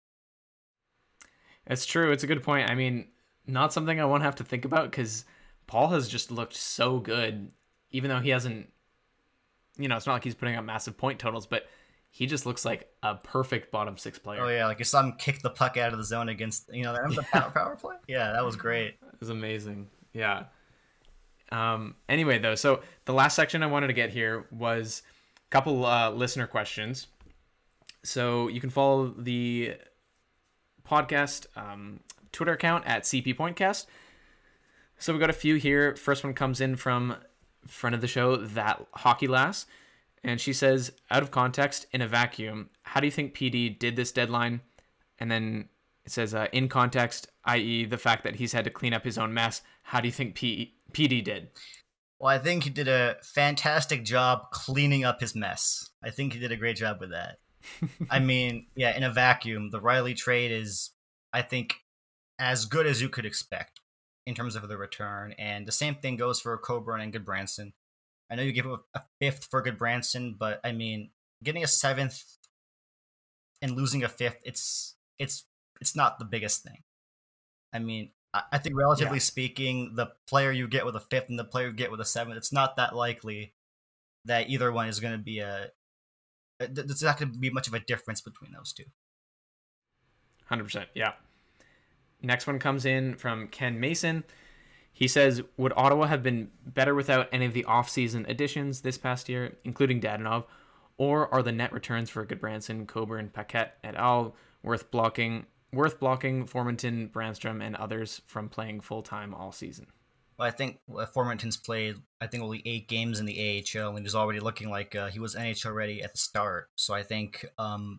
It's true. It's a good point. I mean, not something I won't have to think about, because Paul has just looked so good, even though he hasn't, you know, it's not like he's putting up massive point totals, but he just looks like a perfect bottom six player. Oh yeah, like you saw him kick the puck out of the zone against, you know, remember the power, power play? Yeah, that was great. It was amazing. Yeah. Um, anyway, though, so the last section I wanted to get here was a couple uh, listener questions. So you can follow the podcast um, Twitter account at C P Pointcast. So we got a few here. First one comes in from friend of the show, That Hockey Lass. And she says, out of context, in a vacuum, how do you think P D did this deadline? And then it says, uh, in context, that is the fact that he's had to clean up his own mess, how do you think P- PD did? Well, I think he did a fantastic job cleaning up his mess. I think he did a great job with that. I mean, yeah, in a vacuum, the Riley trade is, I think, as good as you could expect in terms of the return. And the same thing goes for Coburn and Goodbranson. I know you gave up a fifth for Goodbranson, but I mean, getting a seventh and losing a fifth, it's it's it's not the biggest thing. I mean, I, I think relatively Yeah. speaking, the player you get with a fifth and the player you get with a seventh, it's not that likely that either one is going to be a. There's not going to be much of a difference between those two. one hundred percent, yeah. Next one comes in from Ken Mason. He says, would Ottawa have been better without any of the off-season additions this past year, including Dadonov, or are the net returns for Goodbranson, Coburn, Paquette et al. worth blocking, worth blocking Formenton, Brandstrom, and others from playing full-time all season? Well, I think uh, Formenton's played, I think, only eight games in the A H L, and he's already looking like uh, he was N H L ready at the start. So I think, um,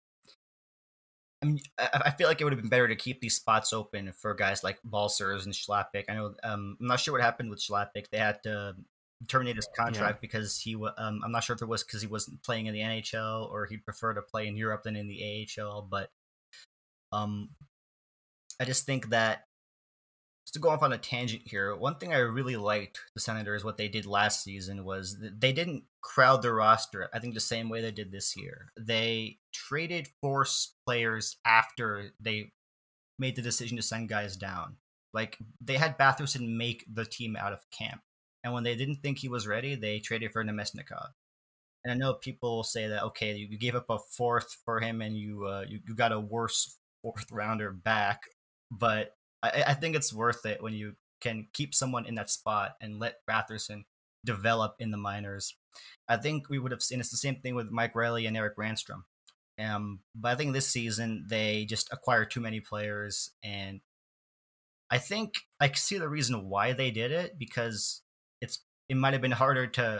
I mean, I, I feel like it would have been better to keep these spots open for guys like Balcers and Schlappick. I know, um, I'm not sure what happened with Schlappick. They had to terminate his contract Yeah. because he, wa- um, I'm not sure if it was because he wasn't playing in the N H L or he'd prefer to play in Europe than in the A H L. But um, I just think that, just to go off on a tangent here, one thing I really liked the Senators, what they did last season, was that they didn't crowd their roster, I think, the same way they did this year. They traded four s- players after they made the decision to send guys down. Like, they had Batherson make the team out of camp. And when they didn't think he was ready, they traded for Nemesnikov. And I know people will say that, okay, you, you gave up a fourth for him and you, uh, you you got a worse fourth rounder back. But I, I think it's worth it when you can keep someone in that spot and let Batherson develop in the minors. I think we would have seen it's the same thing with Mike Riley and Eric Brandstrom. Um, but I think this season they just acquired too many players, and I think I see the reason why they did it, because it's it might have been harder to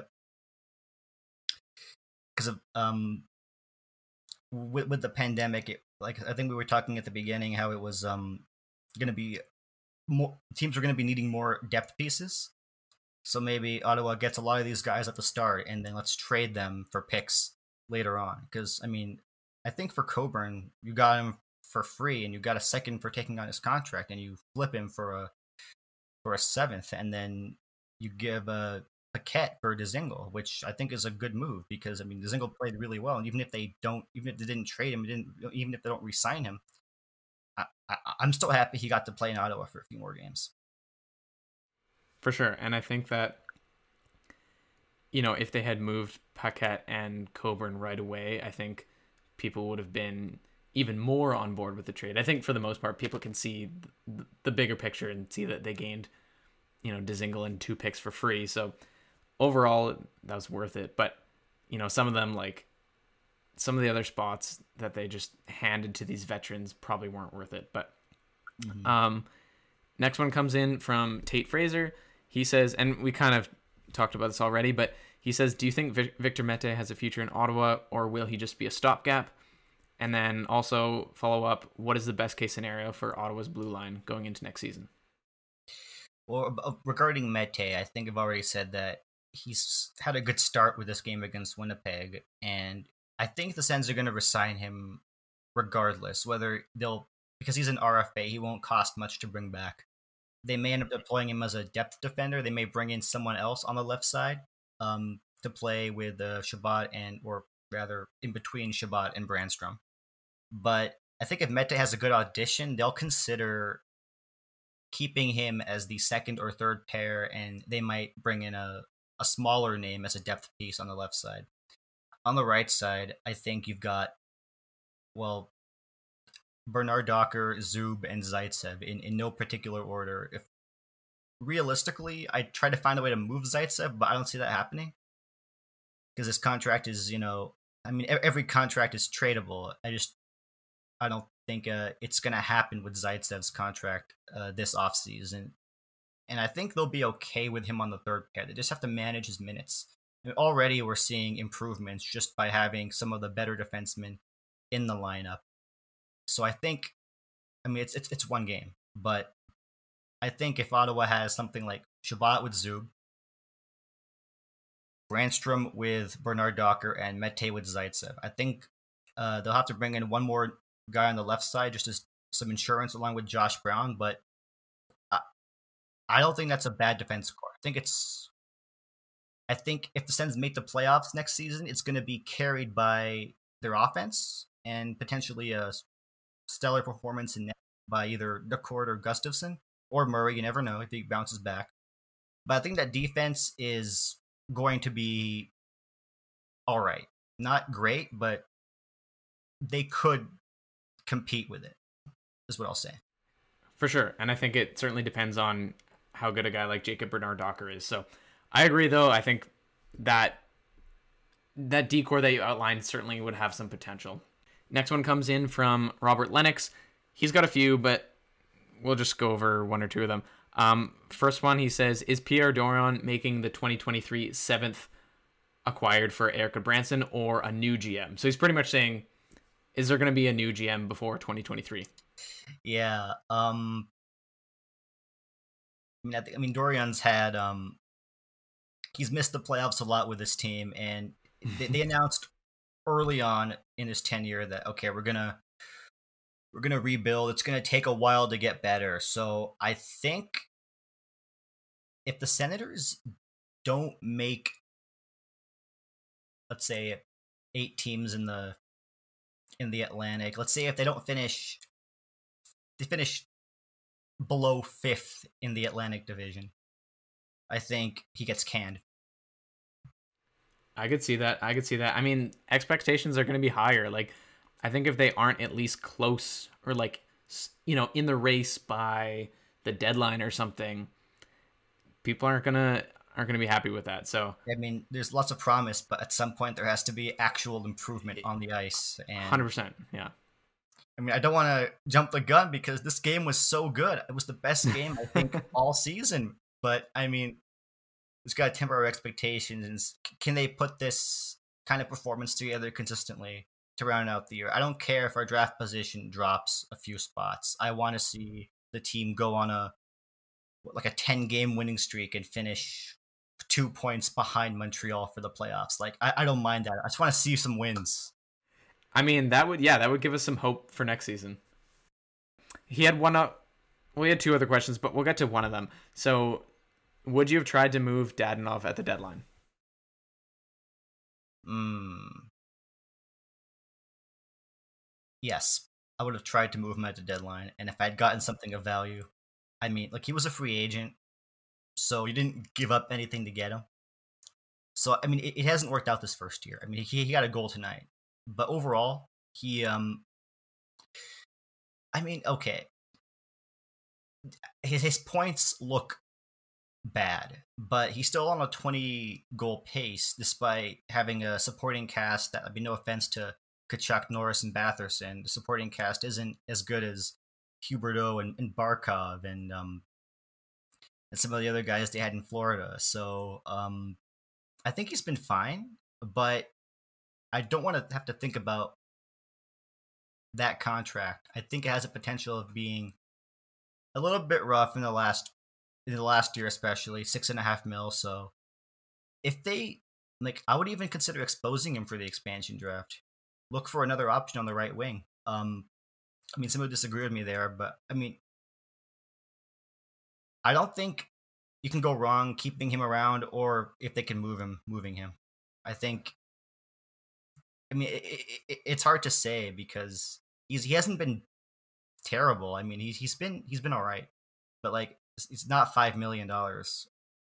because of um with, with the pandemic. It, like I think we were talking at the beginning how it was um going to be more teams are going to be needing more depth pieces. So maybe Ottawa gets a lot of these guys at the start, and then let's trade them for picks later on. Because I mean, I think for Coburn, you got him for free, and you got a second for taking on his contract, and you flip him for a for a seventh, and then you give a Paquette for Dzingel, which I think is a good move because I mean Dzingel played really well, and even if they don't, even if they didn't trade him, didn't even if they don't re-sign him, I, I, I'm still happy he got to play in Ottawa for a few more games. For sure. And I think that, you know, if they had moved Paquette and Coburn right away, I think people would have been even more on board with the trade. I think for the most part, people can see the, the bigger picture and see that they gained, you know, Dzingel and two picks for free. So overall, that was worth it. But, you know, some of them, like some of the other spots that they just handed to these veterans probably weren't worth it. But mm-hmm. um, next one comes in from Tate Fraser. He says, and we kind of talked about this already, but he says, do you think v- Victor Mete has a future in Ottawa, or will he just be a stopgap? And then also follow up, what is the best case scenario for Ottawa's blue line going into next season? Well, regarding Mete, I think I've already said that he's had a good start with this game against Winnipeg, and I think the Sens are going to resign him regardless, whether they'll, because he's an R F A, he won't cost much to bring back. They may end up deploying him as a depth defender. They may bring in someone else on the left side um, to play with uh, Shabbat and, or rather, in between Shabbat and Brandstrom. But I think if Mete has a good audition, they'll consider keeping him as the second or third pair, and they might bring in a, a smaller name as a depth piece on the left side. On the right side, I think you've got, well, Bernard Docker, Zub, and Zaitsev in, in no particular order. If realistically, I try to find a way to move Zaitsev, but I don't see that happening because this contract is, you know, I mean, every contract is tradable. I just, I don't think uh, it's going to happen with Zaitsev's contract uh, this offseason. And I think they'll be okay with him on the third pair. They just have to manage his minutes. I mean, already we're seeing improvements just by having some of the better defensemen in the lineup. So I think, I mean, it's it's it's one game, but I think if Ottawa has something like Shabbat with Zub, Brandstrom with Bernard Docker, and Mete with Zaitsev, I think uh, they'll have to bring in one more guy on the left side just as some insurance along with Josh Brown, but I, I don't think that's a bad defense core. I think it's, I think if the Sens make the playoffs next season, it's going to be carried by their offense and potentially a stellar performance in net by either Decourt or Gustafson or Murray. You never know if he bounces back. But I think that defense is going to be all right. Not great, but they could compete with it, is what I'll say. For sure. And I think it certainly depends on how good a guy like Jacob Bernard Docker is. So I agree, though. I think that that decor that you outlined certainly would have some potential. Next one comes in from Robert Lennox. He's got a few, but we'll just go over one or two of them. Um, first one, he says, is Pierre Dorion making the twenty twenty-three seventh acquired for Erica Branson or a new G M? So he's pretty much saying, is there going to be a new G M before twenty twenty-three? Yeah. Um, I mean, I, think, I mean, Dorion's had, um, he's missed the playoffs a lot with this team, and they, they announced early on in his tenure that, okay, we're going to, we're going to rebuild. It's going to take a while to get better. So I think if the Senators don't make, let's say, eight teams in the, in the Atlantic, let's say if they don't finish, they finish below fifth in the Atlantic Division, I think he gets canned. I could see that. I could see that. I mean, expectations are going to be higher. Like, I think if they aren't at least close or like, you know, in the race by the deadline or something, people aren't gonna aren't gonna be happy with that. So I mean, there's lots of promise, but at some point there has to be actual improvement on the ice. And one hundred percent, yeah. I mean, I don't want to jump the gun because this game was so good. It was the best game I think all season. But I mean, it's got to temper our expectations. And can they put this kind of performance together consistently to round out the year? I don't care if our draft position drops a few spots. I want to see the team go on a like a ten game winning streak and finish two points behind Montreal for the playoffs. Like, I, I don't mind that. I just want to see some wins. I mean, that would, yeah, that would give us some hope for next season. He had one up. Well, he had two other questions, but we'll get to one of them. So, would you have tried to move Dadonov at the deadline? Hmm. Yes, I would have tried to move him at the deadline. And if I had gotten something of value, I mean, like, he was a free agent, so you didn't give up anything to get him. So, I mean, it, it hasn't worked out this first year. I mean, he, he got a goal tonight. But overall, he um I mean, okay, his his points look bad, but he's still on a twenty goal pace despite having a supporting cast that, I mean, no offense to Kachuk, Norris, and Batherson, the supporting cast isn't as good as Huberdeau and, and Barkov and um and some of the other guys they had in Florida. So um I think he's been fine, but I don't want to have to think about that contract. I think it has a potential of being a little bit rough in the last in the last year, especially six and a half mil. So if they like, I would even consider exposing him for the expansion draft. Look for another option on the right wing. Um, I mean, some would disagree with me there, but I mean, I don't think you can go wrong keeping him around, or if they can move him, moving him. I think. I mean, it, it, it's hard to say because he's he hasn't been terrible. I mean, he's he's been he's been all right, but like it's, it's not five million dollars.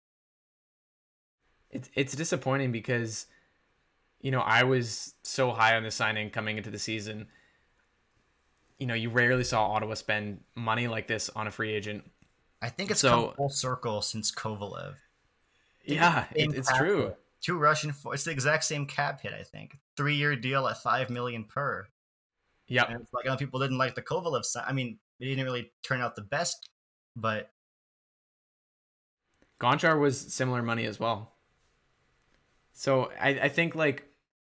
It's it's disappointing because, you know, I was so high on the signing coming into the season. You know, you rarely saw Ottawa spend money like this on a free agent. I think it's so, come full circle since Kovalev. Yeah, it, it's true. Hit. Two Russian, it's the exact same cap hit. I think three-year deal at five million per. Yeah, and it's like, you know, people didn't like the Kovalev sign. I mean, it didn't really turn out the best, but Gonchar was similar money as well. So I, I think like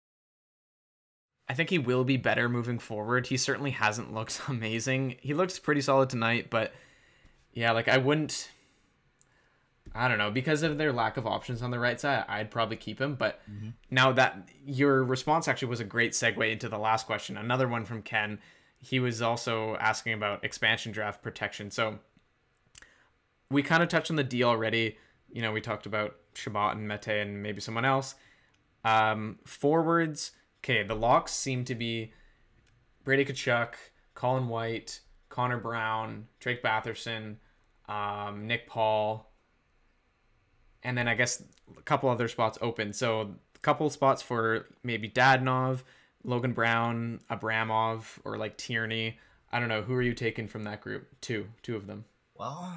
I think he will be better moving forward. He certainly hasn't looked amazing. He looks pretty solid tonight, but yeah, like I wouldn't. I don't know, because of their lack of options on the right side, I'd probably keep him. But mm-hmm. now that your response actually was a great segue into the last question, another one from Ken. He was also asking about expansion draft protection. So we kind of touched on the deal already. You know, we talked about Chabot and Mete and maybe someone else. Um, forwards, okay, the locks seem to be Brady Tkachuk, Colin White, Connor Brown, Drake Batherson, um, Nick Paul. And then I guess a couple other spots open. So a couple spots for maybe Dadonov, Logan Brown, Abramov, or like Tierney. I don't know. Who are you taking from that group? Two. Two of them. Well,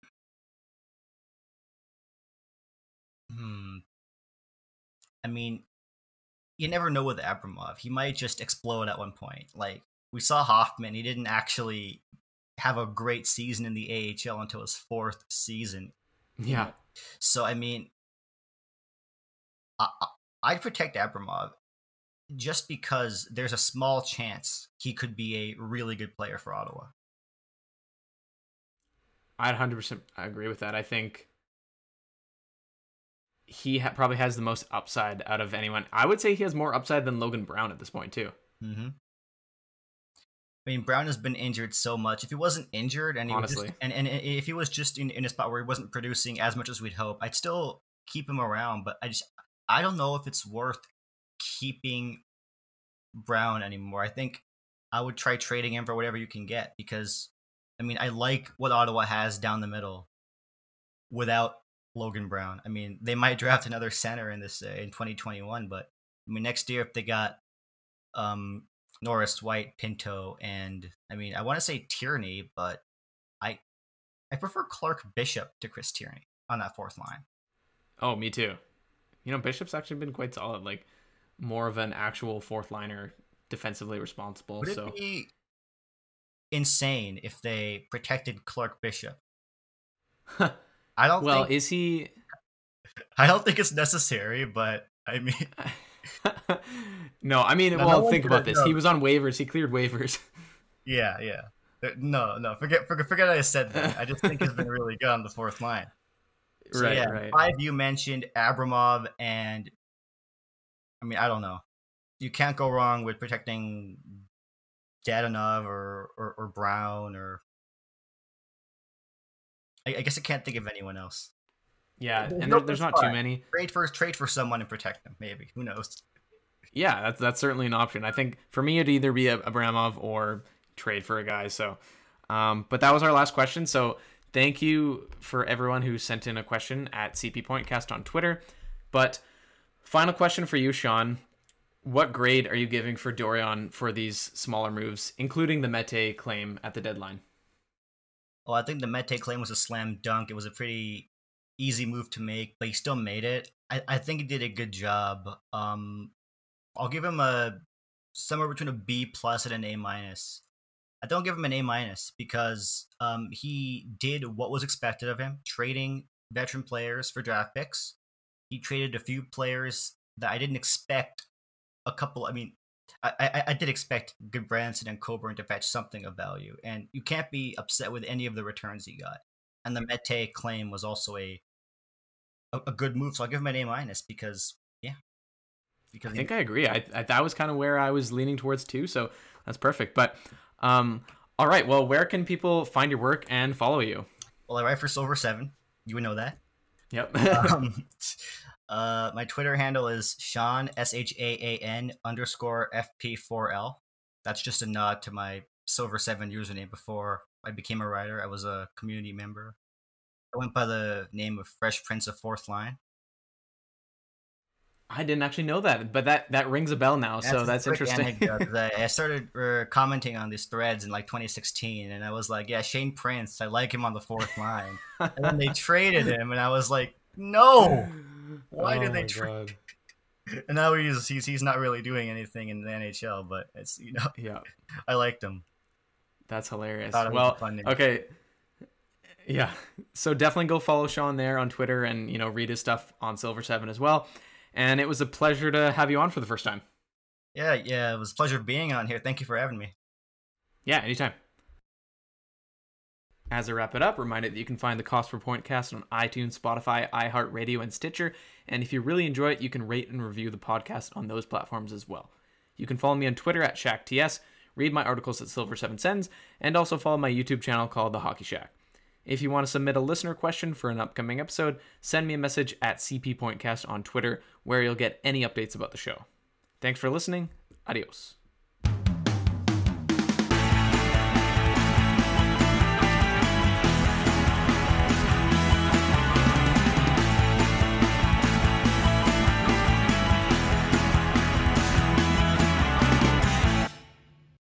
hmm. I mean, you never know with Abramov. He might just explode at one point. Like, we saw Hoffman. He didn't actually have a great season in the A H L until his fourth season. Yeah. So, I mean, I, I'd protect Abramov just because there's a small chance he could be a really good player for Ottawa. I'd one hundred percent agree with that. I think he ha- probably has the most upside out of anyone. I would say he has more upside than Logan Brown at this point, too. Mm-hmm. I mean, Brown has been injured so much. If he wasn't injured and he Honestly. was just, and, and if he was just in, in a spot where he wasn't producing as much as we'd hope, I'd still keep him around. But I just, I don't know if it's worth keeping Brown anymore. I think I would try trading him for whatever you can get because, I mean, I like what Ottawa has down the middle without Logan Brown. I mean, they might draft another center in this uh, in twenty twenty-one, but I mean, next year if they got um. Norris, White, Pinto, and I mean, I want to say Tierney, but I I prefer Clark Bishop to Chris Tierney on that fourth line. Oh, me too. You know, Bishop's actually been quite solid, like more of an actual fourth liner, defensively responsible. Would so it be insane if they protected Clark Bishop? I don't. Well, think, is he? I don't think it's necessary, but I mean. No, I mean, no, well, no think about this. No. He was on waivers. He cleared waivers. Yeah, yeah. No, no. Forget, forget, forget I said that. I just think he's been really good on the fourth line. So, right, yeah, right. Five you mentioned Abramov, and I mean, I don't know. You can't go wrong with protecting Dadonov or, or or Brown or. I, I guess I can't think of anyone else. Yeah, There's and no there, there's not spot. too many. Trade for trade for someone and protect them. Maybe, who knows? Yeah, that's that's certainly an option. I think for me it'd either be Abramov or trade for a guy. So, um, but that was our last question. So thank you for everyone who sent in a question at C P Pointcast on Twitter. But final question for you, Sean: what grade are you giving for Dorion for these smaller moves, including the Mete claim at the deadline? Well, I think the Mete claim was a slam dunk. It was a pretty easy move to make, but he still made it. I, I think he did a good job. Um, I'll give him a somewhere between a B plus and an A minus. I don't give him an A minus because um, he did what was expected of him, trading veteran players for draft picks. He traded a few players that I didn't expect. A couple, I mean, I, I, I did expect Goodbranson and Coburn to fetch something of value, and you can't be upset with any of the returns he got. And the Mete claim was also a a, a good move, so I'll give him an A minus because, yeah. Because I think I agree. I, I that was kind of where I was leaning towards too, so that's perfect. But um, all right, well, where can people find your work and follow you? Well, I write for Silver Seven. You would know that. Yep. um, uh, my Twitter handle is Sean S H A A N underscore F P four L. That's just a nod to my Silver Seven username before I became a writer. I was a community member. I went by the name of Fresh Prince of Fourth Line. I didn't actually know that, but that, that rings a bell now, that's so that's interesting. I, I started uh, commenting on these threads in like twenty sixteen, and I was like, yeah, Shane Prince, I like him on the fourth line. And then they traded him, and I was like, no! Why oh did they trade? And now he's, he's he's not really doing anything in the N H L, but it's, you know, yeah, I liked him. That's hilarious. It well, okay. Yeah. So definitely go follow Sean there on Twitter and, you know, read his stuff on Silver Seven as well. And it was a pleasure to have you on for the first time. Yeah, yeah, it was a pleasure being on here. Thank you for having me. Yeah, anytime. As I wrap it up, reminded that you can find the Cost Per Point cast on iTunes, Spotify, iHeartRadio, and Stitcher. And if you really enjoy it, you can rate and review the podcast on those platforms as well. You can follow me on Twitter at ShackTS, read my articles at Silver Seven Sends, and also follow my YouTube channel called The Hockey Shack. If you want to submit a listener question for an upcoming episode, send me a message at C P Pointcast on Twitter, where you'll get any updates about the show. Thanks for listening. Adios.